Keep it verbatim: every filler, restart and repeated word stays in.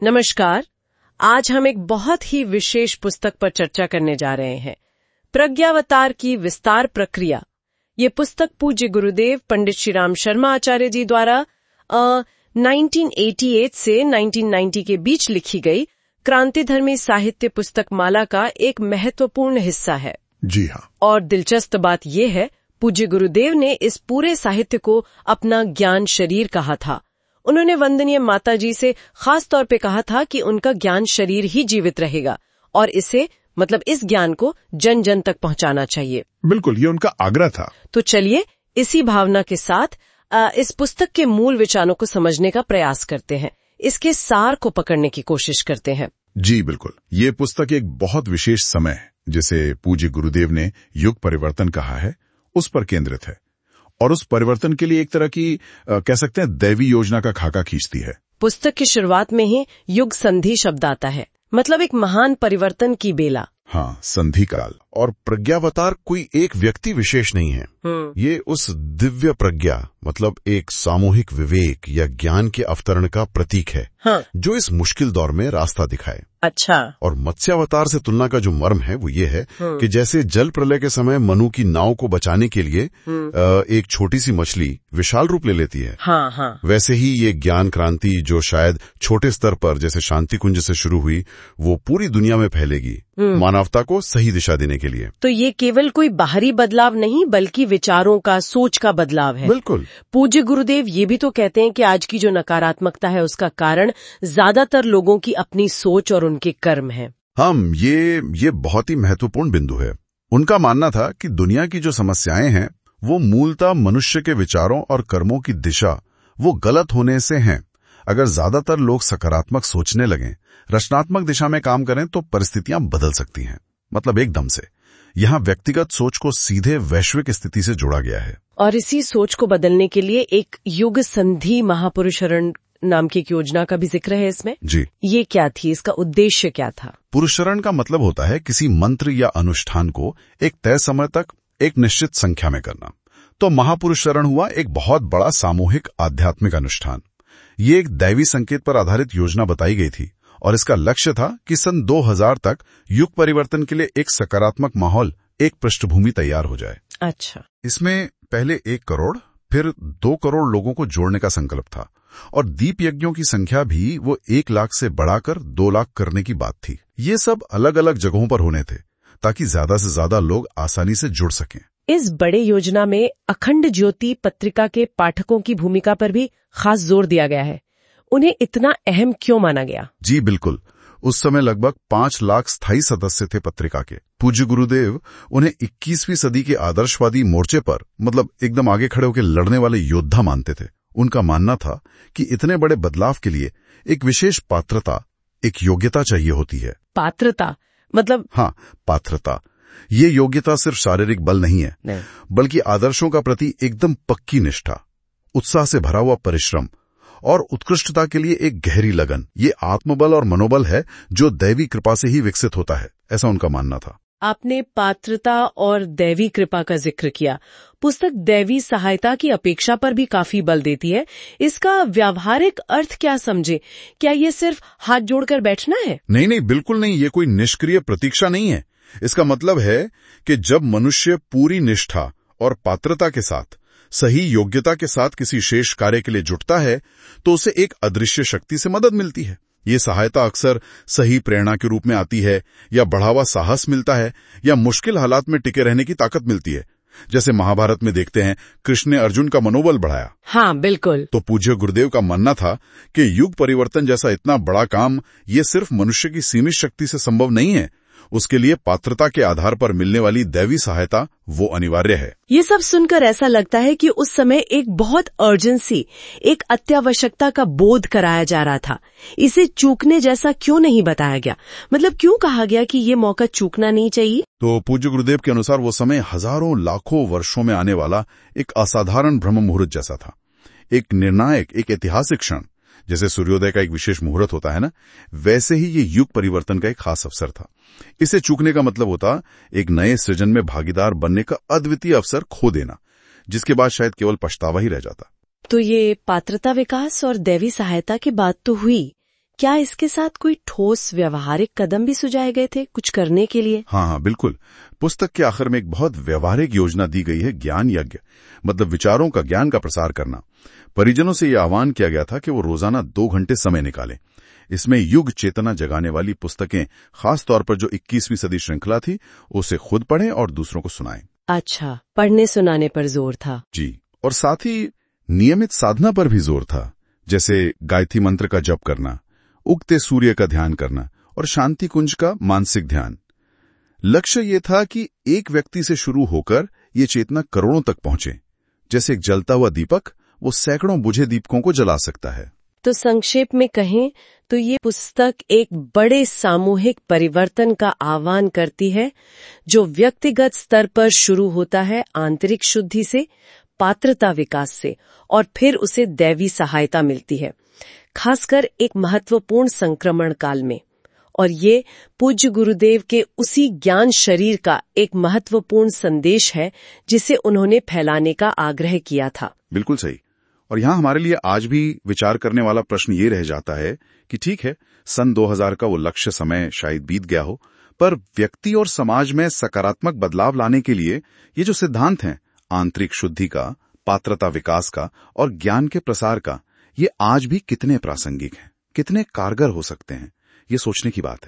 नमस्कार। आज हम एक बहुत ही विशेष पुस्तक पर चर्चा करने जा रहे हैं, प्रज्ञावतार की विस्तार प्रक्रिया। ये पुस्तक पूज्य गुरुदेव पंडित श्री राम शर्मा आचार्य जी द्वारा उन्नीस सौ अट्ठासी से उन्नीस सौ नब्बे के बीच लिखी गई क्रांतिधर्मी साहित्य पुस्तक माला का एक महत्वपूर्ण हिस्सा है। जी हाँ। और दिलचस्प बात यह है, पूज्य गुरुदेव ने इस पूरे साहित्य को अपना ज्ञान शरीर कहा था। उन्होंने वंदनीय माता जी से खास तौर पे कहा था कि उनका ज्ञान शरीर ही जीवित रहेगा और इसे मतलब इस ज्ञान को जन जन तक पहुंचाना चाहिए। बिल्कुल, ये उनका आग्रह था। तो चलिए इसी भावना के साथ आ, इस पुस्तक के मूल विचारों को समझने का प्रयास करते हैं, इसके सार को पकड़ने की कोशिश करते हैं। जी बिल्कुल, ये पुस्तक एक बहुत विशेष समय है जिसे पूज्य गुरुदेव ने युग परिवर्तन कहा है, उस पर केंद्रित है और उस परिवर्तन के लिए एक तरह की आ, कह सकते हैं दैवी योजना का खाका खींचती है। पुस्तक की शुरुआत में ही युग संधि शब्द आता है, मतलब एक महान परिवर्तन की बेला। हाँ, संधि काल। और प्रज्ञावतार कोई एक व्यक्ति विशेष नहीं है, ये उस दिव्य प्रज्ञा मतलब एक सामूहिक विवेक या ज्ञान के अवतरण का प्रतीक है। हाँ। जो इस मुश्किल दौर में रास्ता दिखाए। अच्छा। और मत्स्यावतार से तुलना का जो मर्म है वो ये है कि जैसे जल प्रलय के समय मनु की नाव को बचाने के लिए एक छोटी सी मछली विशाल रूप ले लेती है, हाँ, हाँ। वैसे ही ये ज्ञान क्रांति जो शायद छोटे स्तर पर जैसे शांति कुंज से शुरू हुई वो पूरी दुनिया में फैलेगी, मानवता को सही दिशा देने के लिए। तो ये केवल कोई बाहरी बदलाव नहीं बल्कि विचारों का, सोच का बदलाव है। बिल्कुल। पूज्य गुरुदेव ये भी तो कहते हैं कि आज की जो नकारात्मकता है उसका कारण ज्यादातर लोगों की अपनी सोच और उनके कर्म है। हम ये ये बहुत ही महत्वपूर्ण बिंदु है। उनका मानना था कि दुनिया की जो समस्याएं हैं वो मूलतः मनुष्य के विचारों और कर्मों की दिशा वो गलत होने से हैं। अगर ज्यादातर लोग सकारात्मक सोचने लगें, रचनात्मक दिशा में काम करें तो परिस्थितियां बदल सकती हैं, मतलब एकदम से। यहाँ व्यक्तिगत सोच को सीधे वैश्विक स्थिति से जोड़ा गया है। और इसी सोच को बदलने के लिए एक युग संधि महापुरुषरण नाम की एक योजना का भी जिक्र है इसमें। जी। ये क्या थी, इसका उद्देश्य क्या था? पुरुषरण का मतलब होता है किसी मंत्र या अनुष्ठान को एक तय समय तक एक निश्चित संख्या में करना। तो महापुरुषरण हुआ एक बहुत बड़ा सामूहिक आध्यात्मिक अनुष्ठान। ये एक दैवी संकेत पर आधारित योजना बताई गई थी और इसका लक्ष्य था कि सन दो हज़ार तक युग परिवर्तन के लिए एक सकारात्मक माहौल, एक पृष्ठभूमि तैयार हो जाए। अच्छा। इसमें पहले एक करोड़ फिर दो करोड़ लोगों को जोड़ने का संकल्प था और दीप यज्ञों की संख्या भी वो एक लाख से बढ़ाकर दो लाख करने की बात थी। ये सब अलग अलग जगहों पर होने थे ताकि ज्यादा से ज्यादा लोग आसानी से जुड़ सकें। इस बड़े योजना में अखंड ज्योति पत्रिका के पाठकों की भूमिका पर भी खास जोर दिया गया है। उन्हें इतना अहम क्यों माना गया? जी बिल्कुल, उस समय लगभग पांच लाख स्थायी सदस्य थे पत्रिका के। पूज्य गुरुदेव उन्हें इक्कीसवीं सदी के आदर्शवादी मोर्चे पर मतलब एकदम आगे खड़े होकर लड़ने वाले योद्धा मानते थे। उनका मानना था कि इतने बड़े बदलाव के लिए एक विशेष पात्रता, एक योग्यता चाहिए होती है। पात्रता मतलब? हाँ, पात्रता। ये योग्यता सिर्फ शारीरिक बल नहीं है, नहीं। बल्कि आदर्शों का प्रति एकदम पक्की निष्ठा, उत्साह से भरा हुआ परिश्रम और उत्कृष्टता के लिए एक गहरी लगन। ये आत्मबल और मनोबल है जो दैवी कृपा से ही विकसित होता है, ऐसा उनका मानना था। आपने पात्रता और दैवी कृपा का जिक्र किया। पुस्तक दैवी सहायता की अपेक्षा पर भी काफी बल देती है। इसका व्यावहारिक अर्थ क्या समझे? क्या ये सिर्फ हाथ जोड़कर बैठना है? नहीं नहीं, बिल्कुल नहीं। ये कोई निष्क्रिय प्रतीक्षा नहीं है। इसका मतलब है कि जब मनुष्य पूरी निष्ठा और पात्रता के साथ, सही योग्यता के साथ किसी शेष कार्य के लिए जुटता है तो उसे एक अदृश्य शक्ति से मदद मिलती है। ये सहायता अक्सर सही प्रेरणा के रूप में आती है, या बढ़ावा साहस मिलता है, या मुश्किल हालात में टिके रहने की ताकत मिलती है। जैसे महाभारत में देखते हैं, कृष्ण ने अर्जुन का मनोबल बढ़ाया। हाँ बिल्कुल। तो पूज्य गुरुदेव का मानना था कि युग परिवर्तन जैसा इतना बड़ा काम ये सिर्फ मनुष्य की सीमित शक्ति से संभव नहीं है, उसके लिए पात्रता के आधार पर मिलने वाली दैवी सहायता वो अनिवार्य है। ये सब सुनकर ऐसा लगता है कि उस समय एक बहुत अर्जेंसी, एक अत्यावश्यकता का बोध कराया जा रहा था। इसे चूकने जैसा क्यों नहीं बताया गया? मतलब क्यों कहा गया कि ये मौका चूकना नहीं चाहिए? तो पूज्य गुरुदेव के अनुसार वो समय हजारों लाखों वर्षों में आने वाला एक असाधारण ब्रह्म मुहूर्त जैसा था, एक निर्णायक, एक ऐतिहासिक क्षण। जैसे सूर्योदय का एक विशेष मुहूर्त होता है ना, वैसे ही ये युग परिवर्तन का एक खास अवसर था। इसे चूकने का मतलब होता एक नए सृजन में भागीदार बनने का अद्वितीय अवसर खो देना, जिसके बाद शायद केवल पछतावा ही रह जाता। तो ये पात्रता विकास और दैवी सहायता की बात तो हुई, क्या इसके साथ कोई ठोस व्यवहारिक कदम भी सुझाए गए थे कुछ करने के लिए? हाँ हाँ बिल्कुल। पुस्तक के आखिर में एक बहुत व्यवहारिक योजना दी गई है, ज्ञान यज्ञ, मतलब विचारों का, ज्ञान का प्रसार करना। परिजनों से यह आह्वान किया गया था कि वो रोजाना दो घंटे समय निकालें। इसमें युग चेतना जगाने वाली पुस्तकें, खास तौर पर जो इक्कीसवीं सदी श्रृंखला थी, उसे खुद पढ़ें और दूसरों को सुनाएं। अच्छा, पढ़ने सुनाने पर जोर था। जी, और साथ ही नियमित साधना पर भी जोर था, जैसे गायत्री मंत्र का जप करना, उगते सूर्य का ध्यान करना और शांति कुंज का मानसिक ध्यान। लक्ष्य ये था कि एक व्यक्ति से शुरू होकर ये चेतना करोड़ों तक पहुंचे। जैसे एक जलता हुआ दीपक वो सैकड़ों बुझे दीपकों को जला सकता है। तो संक्षेप में कहें तो ये पुस्तक एक बड़े सामूहिक परिवर्तन का आह्वान करती है, जो व्यक्तिगत स्तर पर शुरू होता है आंतरिक शुद्धि से, पात्रता विकास से, और फिर उसे दैवी सहायता मिलती है, खासकर एक महत्वपूर्ण संक्रमण काल में। और ये पूज्य गुरुदेव के उसी ज्ञान शरीर का एक महत्वपूर्ण संदेश है जिसे उन्होंने फैलाने का आग्रह किया था। बिल्कुल सही। और यहाँ हमारे लिए आज भी विचार करने वाला प्रश्न ये रह जाता है कि ठीक है, सन दो हज़ार का वो लक्ष्य समय शायद बीत गया हो, पर व्यक्ति और समाज में सकारात्मक बदलाव लाने के लिए ये जो सिद्धांत हैं, आंतरिक शुद्धि का, पात्रता विकास का और ज्ञान के प्रसार का, ये आज भी कितने प्रासंगिक हैं, कितने कारगर हो सकते हैं, ये सोचने की बात है।